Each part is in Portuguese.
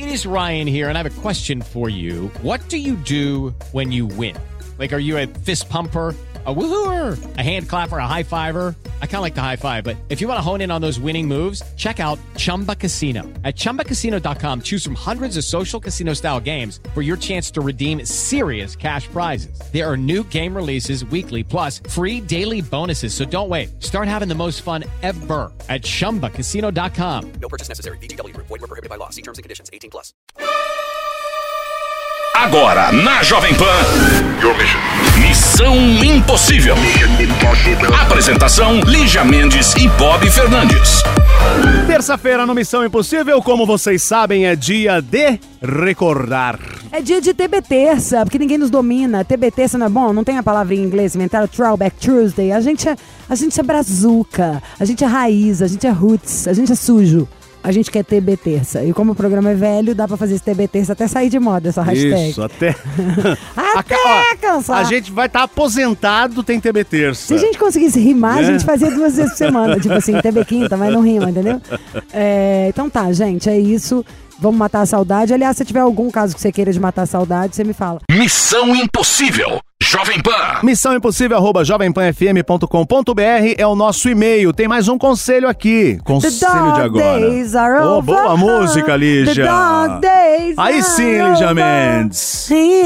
It is Ryan here, and I have a question for you. What do you do when you win? Like, are you a fist pumper, a woohooer, a hand clapper, a high fiver? I kind of like the high five, but if you want to hone in on those winning moves, check out Chumba Casino. At ChumbaCasino.com, choose from hundreds of social casino-style games for your chance to redeem serious cash prizes. There are new game releases weekly, plus free daily bonuses. So don't wait. Start having the most fun ever at ChumbaCasino.com. No purchase necessary. VGW Group. Void where prohibited by law. See terms and conditions. 18+. Agora, na Jovem Pan, Missão Impossível. Apresentação, Lígia Mendes e Bob Fernandes. Terça-feira no Missão Impossível, como vocês sabem, é dia de recordar. É dia de TB Terça, porque ninguém nos domina. TB Terça não é bom? Não tem a palavra em inglês inventaram Throwback Tuesday. A gente é brazuca, a gente é raiz, a gente é roots, a gente é sujo. A gente quer TB Terça. E como o programa é velho, dá pra fazer esse TB Terça até sair de moda, essa hashtag. Isso, até cansar. A gente vai estar aposentado, tem TB Terça. Se a gente conseguisse rimar, a gente fazia 2 vezes por semana. Tipo assim, TB Quinta, mas não rima, entendeu? Então tá, gente, é isso. Vamos matar a saudade. Aliás, se tiver algum caso que você queira de matar a saudade, você me fala. Missão Impossível, Jovem Pan. missãoimpossível@jovempan.com.br é o nosso e-mail. Tem mais um conselho aqui. Conselho de agora. Oh, boa música, Lígia. Aí sim, Lígia Mendes.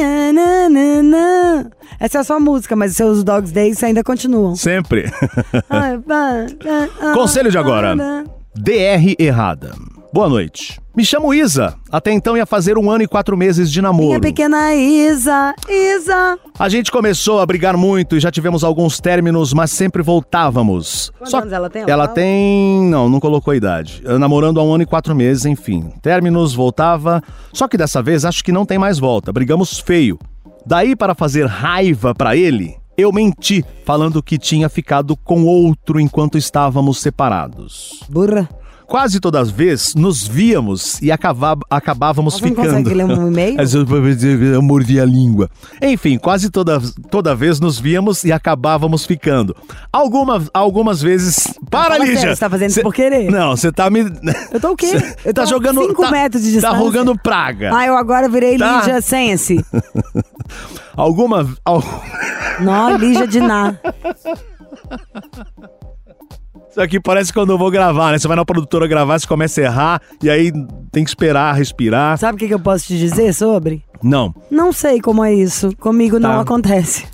Essa é a sua música, mas os seus Dogs Days ainda continuam. Sempre. Conselho de agora. DR errada. Boa noite. Me chamo Isa. Até então ia fazer 1 ano e 4 meses de namoro. Minha pequena Isa. A gente começou a brigar muito e já tivemos alguns términos, mas sempre voltávamos. Quantos anos ela tem? Ela tem... Não colocou a idade. Namorando há 1 ano e 4 meses, enfim. Términos, voltava. Só que dessa vez acho que não tem mais volta. Brigamos feio. Daí, para fazer raiva pra ele, eu menti, falando que tinha ficado com outro enquanto estávamos separados. Burra. Quase todas as vezes nos víamos e acabávamos ficando. Você não consegue ler um e-mail? Eu mordi a língua. Enfim, quase toda vez nos víamos e acabávamos ficando. Algumas vezes... Para, Lígia! Você tá fazendo isso por querer? Não, você tá me... Eu tô o quê? Eu tô jogando... 5 metros de distância. Tá rogando praga. Eu agora virei Lígia Sense. Não, Lígia de Ná. Isso aqui parece quando eu vou gravar, né? Você vai na produtora gravar, você começa a errar e aí tem que esperar, respirar. Sabe o que eu posso te dizer sobre? Não. Não sei como é isso. Comigo não acontece.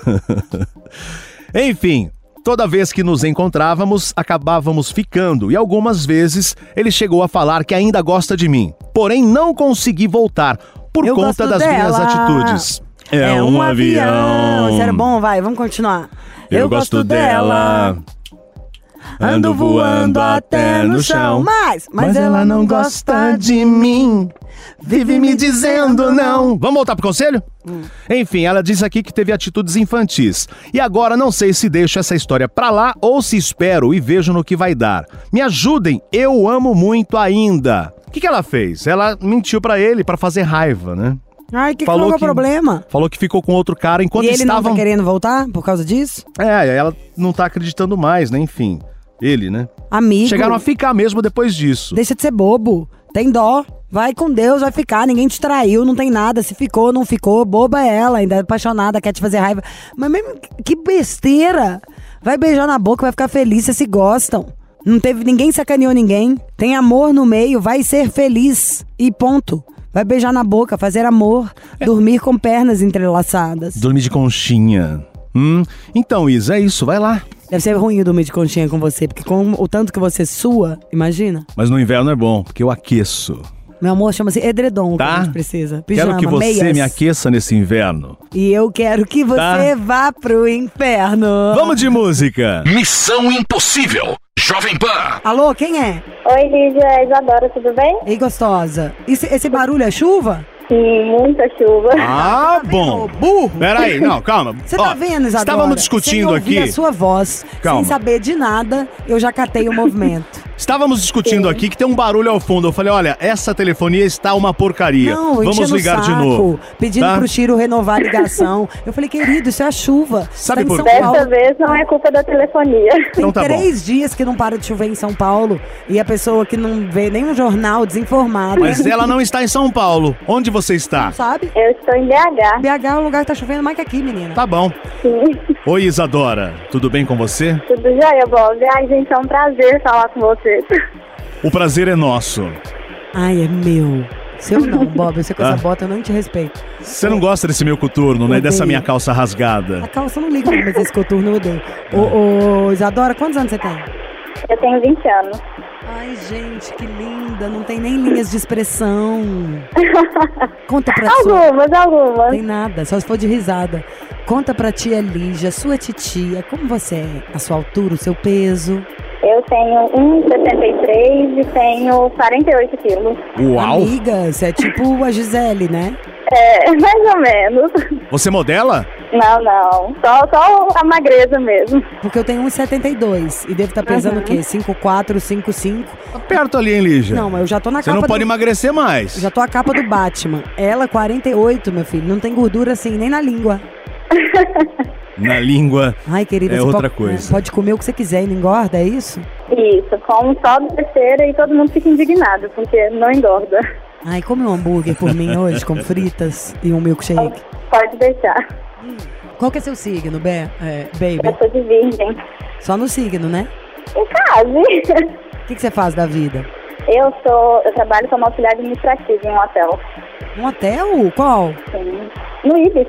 Enfim, toda vez que nos encontrávamos, acabávamos ficando. E algumas vezes ele chegou a falar que ainda gosta de mim. Porém, não consegui voltar por conta das minhas atitudes. É um avião. Isso era bom? Vai, vamos continuar. Eu gosto dela. Ando voando até no chão. Mas ela não gosta de mim. Vive me dizendo não. Vamos voltar pro conselho? Enfim, ela diz aqui que teve atitudes infantis. E agora não sei se deixo essa história pra lá ou se espero e vejo no que vai dar. Me ajudem, eu amo muito ainda. O que ela fez? Ela mentiu pra ele pra fazer raiva, né? Qual é o problema? Falou que ficou com outro cara enquanto estavam... E ele não tá querendo voltar por causa disso? Ela não tá acreditando mais, né? Enfim, ele, né? Amigo. Chegaram a ficar mesmo depois disso. Deixa de ser bobo. Tem dó. Vai com Deus, vai ficar. Ninguém te traiu, não tem nada. Se ficou, não ficou. Boba é ela, ainda é apaixonada, quer te fazer raiva. Mas mesmo, que besteira. Vai beijar na boca, vai ficar feliz, vocês se gostam. Não teve, ninguém sacaneou ninguém. Tem amor no meio, vai ser feliz. E ponto. Vai beijar na boca, fazer amor, dormir com pernas entrelaçadas. Dormir de conchinha. Então, Isa, é isso, vai lá. Deve ser ruim dormir de conchinha com você, porque com o tanto que você sua, imagina. Mas no inverno é bom, porque eu aqueço. Meu amor, chama-se edredom, tá? Que a gente precisa. Pijama, quero que você meias. me aqueça nesse inverno. E eu quero que você vá pro inferno. Vamos de música. Missão Impossível, Jovem Pan. Alô, quem é? Oi, Lígia, Isadora, tudo bem? Ei, gostosa. Esse barulho é chuva? Sim, muita chuva. Ah, bom. Burro. Peraí, não, calma. Você tá vendo, Isadora? Estávamos discutindo sem ouvir aqui. a sua voz, calma. sem saber de nada, eu já catei o movimento. Estávamos discutindo aqui que tem um barulho ao fundo. Eu falei, olha, essa telefonia está uma porcaria. Não, Vamos enchendo o ligar de saco, novo. pedindo tá? pro Chiro renovar a ligação. Eu falei, querido, isso é a chuva. Sabe tá em por São quê? Paulo. Dessa vez não é culpa da telefonia. Tem Então tá bom. 3 dias que não para de chover em São Paulo e a pessoa que não vê nenhum jornal desinformada. Mas ela não está em São Paulo. Onde você está? Sabe? Eu estou em BH. BH é um lugar que tá chovendo mais que aqui, menina. Tá bom. Sim. Oi, Isadora. Tudo bem com você? Tudo jóia, Bob? Ai, gente, é um prazer falar com vocês. O prazer é nosso. Ai, é meu. Seu não, Bob. Você com essa Ah. bota, eu não te respeito. Você não gosta desse meu coturno, né? Odeio. Dessa minha calça A rasgada. calça eu não liga, mas esse coturno eu odeio. Ô, Isadora, quantos anos você tem? Eu tenho 20 anos. Ai, gente, que linda. Não tem nem linhas de expressão. Conta pra sua... Algumas. Tem nada, só se for de risada. Conta pra tia Lígia, sua titia, como você é? A sua altura, o seu peso? Eu tenho 1,73 e tenho 48 quilos. Uau! Amiga, você é tipo a Gisele, né? É, mais ou menos. Você modela? Não. Só a magreza mesmo. Porque eu tenho 1,72 e devo estar pesando o quê? 5,4, 5,5? Tá perto ali, hein, Lígia? Não, mas eu já tô na Você capa não pode do... emagrecer mais. Já tô a capa do Batman. Ela, 48, meu filho. Não tem gordura assim, nem na língua. Na língua. Ai, querida, É você outra pode, coisa. pode comer o que você quiser e não engorda, é isso? Isso, como só besteira e todo mundo fica indignado, porque não engorda. Ai, come um hambúrguer por mim hoje, com fritas e um milkshake. Pode deixar. Qual que é seu signo, baby? Eu sou de virgem. Só no signo, né? Em casa. O que você faz da vida? Eu trabalho como auxiliar administrativo em um hotel. Um hotel? Qual? Sim. No Ibis.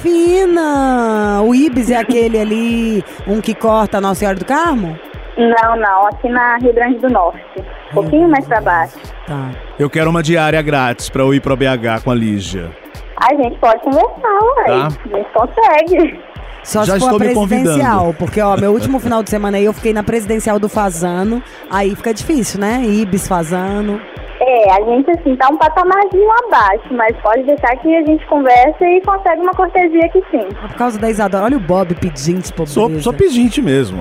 Fina! O Ibis é aquele ali, um que corta a Nossa Senhora do Carmo? Não. Aqui na Rio Grande do Norte. Um pouquinho mais pra baixo. Tá. Eu quero uma diária grátis pra eu ir pra BH com a Lígia. A gente pode conversar, ué. Tá. A gente consegue. Só Já se for estou a me presidencial, convidando. porque ó, meu último final de semana aí eu fiquei na presidencial do Fazano, aí fica difícil, né? Ibis, Fazano. É, a gente assim tá um patamarzinho abaixo, mas pode deixar que a gente conversa e consegue uma cortesia aqui sim. Por causa da Isadora, olha o Bob pedinte, pobreza. Sou pedinte mesmo.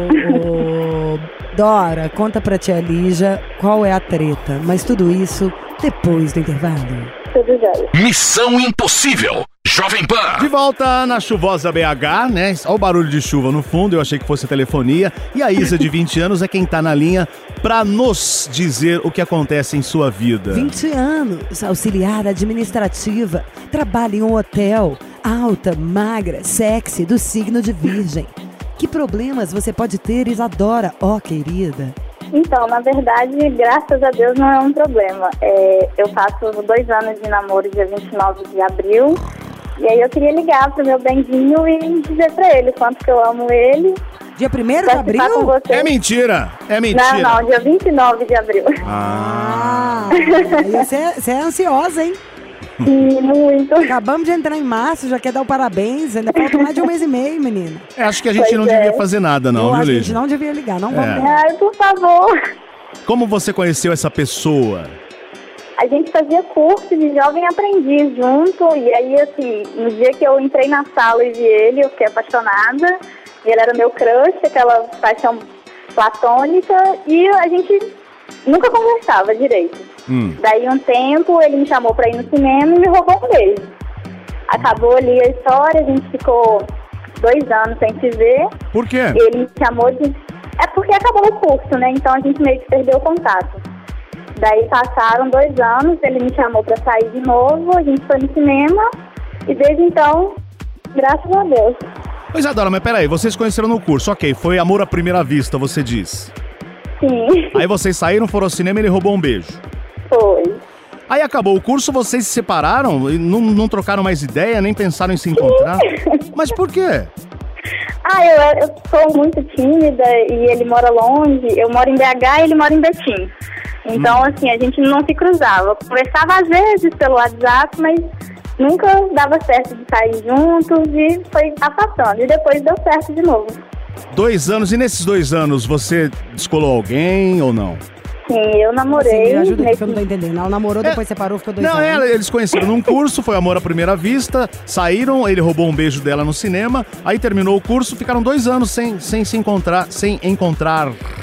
Ô, Dora, conta pra tia Lígia qual é a treta, mas tudo isso depois do intervalo. Tudo jóia. Missão Impossível. Jovem Pan. De volta na chuvosa BH, né? Olha o barulho de chuva no fundo, eu achei que fosse telefonia. E a Isa, de 20 anos, é quem tá na linha pra nos dizer o que acontece em sua vida. 20 anos, auxiliar administrativa, trabalha em um hotel, alta, magra, sexy, do signo de virgem. Que problemas você pode ter, Isadora, ó querida? Então, na verdade, graças a Deus não é um problema. Eu faço 2 anos de namoro dia 29 de abril. E aí eu queria ligar pro meu Bendinho e dizer pra ele quanto que eu amo ele. Dia 1º de Participar com abril? você. É mentira! É mentira! Não, dia 29 de abril. Ah, você é ansiosa, hein? Sim, muito. Acabamos de entrar em março, já quer dar o parabéns, ainda falta mais de 1 mês e meio, menina. Acho que a gente Pois não é. devia fazer nada, não, Eu viu, acho que a gente Lígia? não devia ligar, não vamos É. ligar. Ai, por favor. Como você conheceu essa pessoa? A gente fazia curso de jovem aprendiz junto, e aí, assim, no dia que eu entrei na sala e vi ele, eu fiquei apaixonada. Ele era meu crush, aquela paixão platônica, e a gente nunca conversava direito. Daí, um tempo, ele me chamou pra ir no cinema e me roubou um beijo. Acabou ali a história, a gente ficou 2 anos sem se ver. Por quê? Ele me chamou de... É porque acabou o curso, né? Então a gente meio que perdeu o contato. Daí passaram 2 anos, ele me chamou pra sair de novo, a gente foi no cinema e desde então, graças a Deus. Pois Adora, mas peraí, vocês conheceram no curso, ok, foi amor à primeira vista, você diz. Sim, Aí vocês saíram, foram ao cinema e ele roubou um beijo. foi. Aí acabou o curso, vocês se separaram e não trocaram mais ideia, nem pensaram em se encontrar? Mas por quê? Eu sou muito tímida e ele mora longe, eu moro em BH e ele mora em Betim. Então, assim, a gente não se cruzava. Conversava às vezes pelo WhatsApp, mas nunca dava certo de sair juntos e foi afastando. E depois deu certo de novo. 2 anos, e nesses 2 anos você descolou alguém ou não? Sim, eu namorei. Sim, me ajuda aqui nesse- que eu não tô entendendo. Ela namorou, depois separou, ficou 2 Não, anos. eles conheceram num curso, foi amor à primeira vista, saíram, ele roubou um beijo dela no cinema, aí terminou o curso, ficaram 2 anos sem se encontrar, sem encontrar.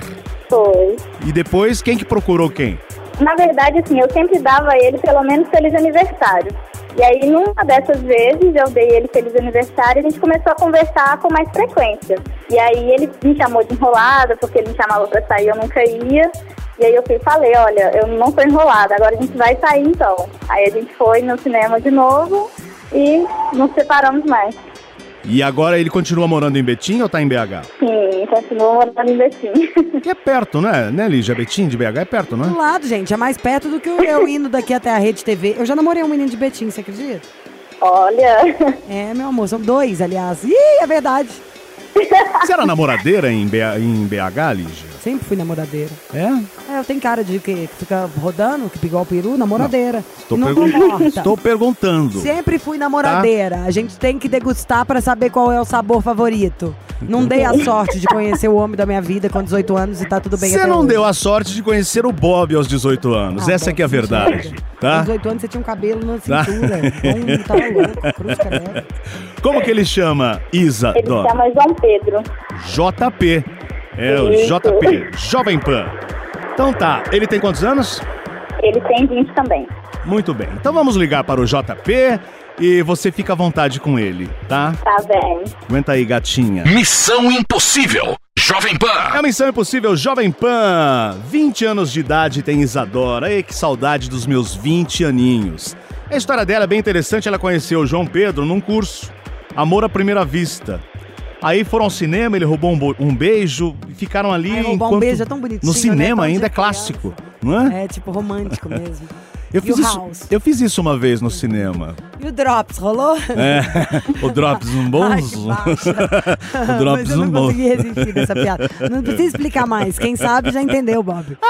Foi. E depois, quem que procurou quem? Na verdade, assim, eu sempre dava a ele pelo menos feliz aniversário. E aí, numa dessas vezes, eu dei ele feliz aniversário e a gente começou a conversar com mais frequência. E aí, ele me chamou de enrolada, porque ele me chamava pra sair, eu nunca ia. E aí, eu falei, olha, eu não tô enrolada, agora a gente vai sair, então. Aí, a gente foi no cinema de novo e nos separamos mais. E agora ele continua morando em Betim ou tá em BH? Sim, continua morando em Betim. Que é perto, né, Lígia? Betim de BH é perto, não é? Do lado, gente, é mais perto do que eu indo daqui até a Rede TV. Eu já namorei um menino de Betim, você acredita? Olha... É, meu amor, são 2, aliás. Ih, é verdade. Você era namoradeira em BH, Lígia? Sempre fui namoradeira. É? É, eu tenho cara de que fica rodando, que igual o peru, namoradeira. Não, estou perguntando. Sempre fui namoradeira. Tá? A gente tem que degustar pra saber qual é o sabor favorito. Não dei a sorte de conhecer o homem da minha vida com 18 anos e tá tudo bem. Você não deu a sorte de conhecer o Bob aos 18 anos. Essa é que é a verdade. Tá? Aos 18 anos você tinha um cabelo na cintura. Então, tava louco, cruz credo. Como que ele chama, Isa? Ele chama João Pedro. JP. É o JP, Jovem Pan. Então tá, ele tem quantos anos? Ele tem 20 também. Muito bem, então vamos ligar para o JP e você fica à vontade com ele, tá? Tá bem. Aguenta aí, gatinha. Missão Impossível, Jovem Pan. É a Missão Impossível Jovem Pan. 20 anos de idade tem Isadora. Ei, que saudade dos meus 20 aninhos. A história dela é bem interessante, ela conheceu o João Pedro num curso. Amor à primeira vista. Aí foram ao cinema, ele roubou um beijo e ficaram ali. Ai, roubar um beijo é tão bonitinho. No cinema, né? ainda é clássico, não é? É, tipo romântico mesmo. Eu fiz isso uma vez no cinema. E o Drops, rolou? É, o Drops um bom. Ai, que baixo. O Drops Mas eu um não bom. consegui resistir dessa piada. Não precisa explicar mais. Quem sabe já entendeu, Bob.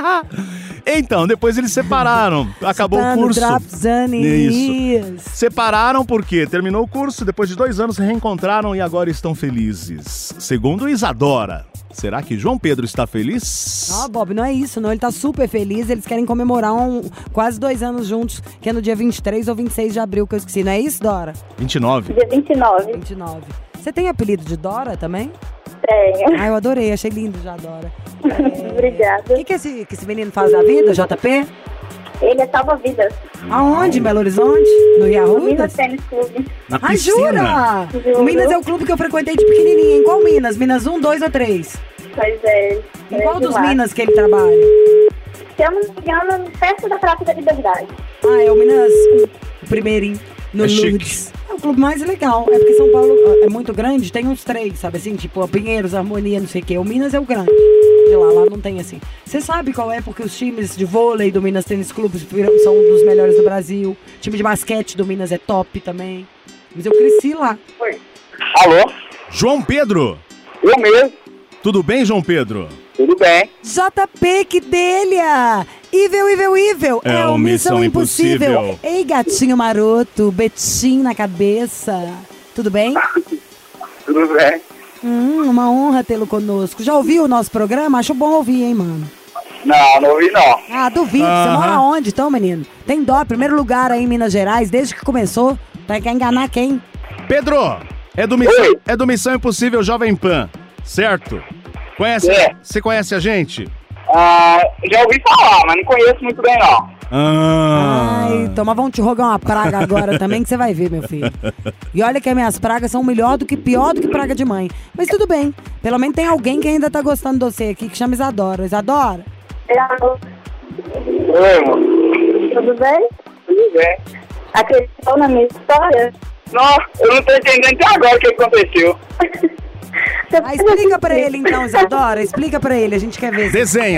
Então, depois eles separaram. Acabou o curso. Drops, Isso. Separaram porque terminou o curso, depois de 2 anos se reencontraram e agora estão felizes. Segundo Isadora. Será que João Pedro está feliz? Não, Bob, não é isso, não. Ele tá super feliz. Eles querem comemorar quase 2 anos juntos, que é no dia 23 ou 26 de abril, que eu esqueci. Não é isso, Dora? 29. Dia 29. 29. Você tem apelido de Dora também? Tenho. Ah, eu adorei. Achei lindo já, Dora. Obrigada. O que esse menino faz da vida, JP? Ele é salva-vidas. Aonde? Em Belo Horizonte? No Rio No Minas Arrudas? Tênis Clube. Na Ai, piscina. jura? O Minas é o clube que eu frequentei de pequenininha. Em qual Minas? Minas 1, 2 ou 3? Pois é. Em qual dos Minas que ele trabalha? Se eu não me engano, Festa da Praça da Liberdade. Ah, é o Minas 1, o primeirinho, no É chique. Lourdes. É o clube mais legal. É porque São Paulo é muito grande, tem uns 3, sabe assim? Tipo, Pinheiros, Harmonia, não sei o quê. O Minas é o grande. De lá não tem assim. Você sabe qual é? Porque os times de vôlei do Minas Tênis Clube são um dos melhores do Brasil. O time de basquete do Minas é top também. Mas eu cresci lá. Oi. Alô? João Pedro. Eu mesmo. Tudo bem, João Pedro? Tudo bem. JP, que delha! Evil! É o Missão Impossível. Ei, gatinho maroto, Betim na cabeça. Tudo bem? Tudo bem. Uma honra tê-lo conosco. Já ouviu o nosso programa? Acho bom ouvir, hein, mano? Não ouvi não. Ah, duvido. Você mora onde, então, menino? Tem dó. Primeiro lugar aí em Minas Gerais, desde que começou. Quer enganar quem? Pedro, é do Missão Impossível Jovem Pan, certo? Conhece? É. Você conhece a gente? Já ouvi falar, mas não conheço muito bem não. Ai, então, mas vão te rogar uma praga agora também, que você vai ver, meu filho. E olha que as minhas pragas são pior do que praga de mãe. Mas tudo bem. Pelo menos tem alguém que ainda tá gostando de você aqui, que chama Isadora. Isadora? Oi, amor. Tudo bem? Tudo bem. Acreditou na minha história? Não, eu não tô entendendo até agora o que aconteceu. Ah, explica pra ele então, Isadora. Explica pra ele, a gente quer ver. Desenha.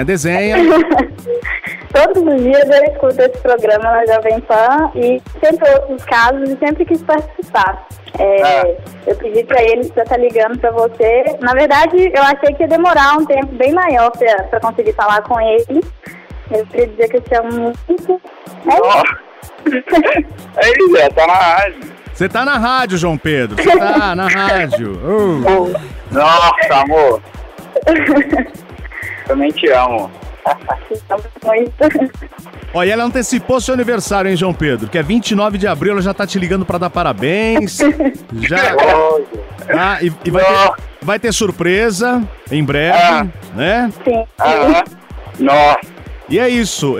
Todos os dias eu escuto esse programa na Jovem Pan e sempre outros casos e sempre quis participar. Eu pedi pra ele pra estar ligando pra você. Na verdade, eu achei que ia demorar um tempo bem maior pra conseguir falar com ele. Eu queria dizer que eu te amo muito. Zé, tá na rádio. Você tá na rádio, João Pedro. Você tá na rádio. Nossa, amor. Também te amo. Muito. Ó, e ela antecipou seu aniversário, hein, João Pedro? Que é 29 de abril, ela já tá te ligando pra dar parabéns. Já. Ah, e vai ter surpresa em breve, né? Sim. Nossa. E é isso,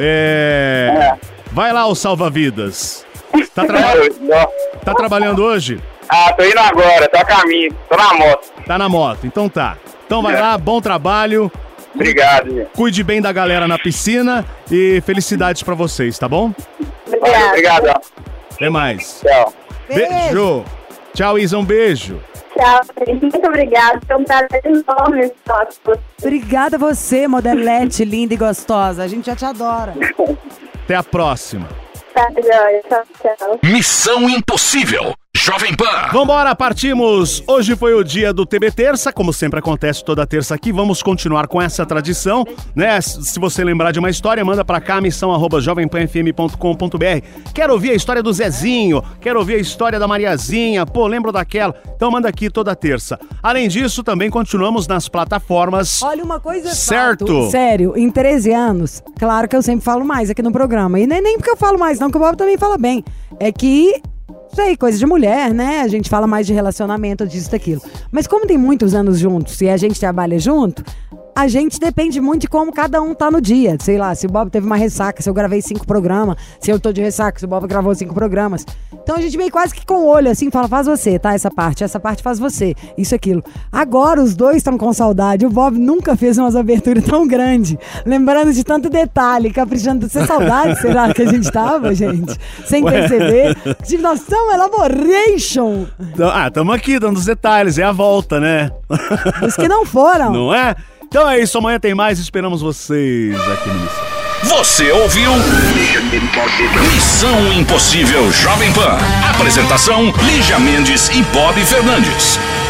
vai lá, o salva-vidas. Tá trabalhando hoje? Tô indo agora, tô a caminho, tô na moto. Tá na moto, então tá. Então vai lá, bom trabalho. Obrigado, gente. Cuide bem da galera na piscina e felicidades pra vocês, tá bom? Valeu, obrigado. Até mais. Tchau. Beijo. Tchau, Isa, um beijo. Tchau, gente. Muito obrigada. Foi um prazer enorme falar com você. Obrigada a você, modelete linda e gostosa. A gente já te adora. Até a próxima. Tá, joia. Tchau, tchau. Missão Impossível. Jovem Pan. Vambora, partimos! Hoje foi o dia do TB Terça, como sempre acontece toda terça aqui, vamos continuar com essa tradição, né? Se você lembrar de uma história, manda pra cá, missão@jovempanfm.com.br. Quero ouvir a história do Zezinho, quero ouvir a história da Mariazinha, pô, lembro daquela? Então manda aqui toda terça. Além disso, também continuamos nas plataformas. Olha, uma coisa é certo. Fato. Sério, em 13 anos, claro que eu sempre falo mais aqui no programa. E nem porque eu falo mais, não, que o Bob também fala bem. É que... sei, coisa de mulher, né? A gente fala mais de relacionamento, disso, daquilo. Mas como tem muitos anos juntos e a gente trabalha junto, a gente depende muito de como cada um tá no dia. Sei lá, se o Bob teve uma ressaca, se eu gravei 5 programas, se eu tô de ressaca, se o Bob gravou 5 programas. Então a gente meio quase que com o olho assim, fala, faz você, tá? Essa parte faz você, isso, aquilo. Agora os dois estão com saudade. O Bob nunca fez umas aberturas tão grandes, lembrando de tanto detalhe, caprichando. Você saudade, será que a gente tava, gente? Sem perceber. Tipo, nós estamos elaboration. Tamo aqui dando os detalhes, é a volta, né? Os que não foram. Não é? Então é isso, amanhã tem mais, esperamos vocês aqui no Missão. Você ouviu Missão Impossível Jovem Pan. Apresentação: Lígia Mendes e Bob Fernandes.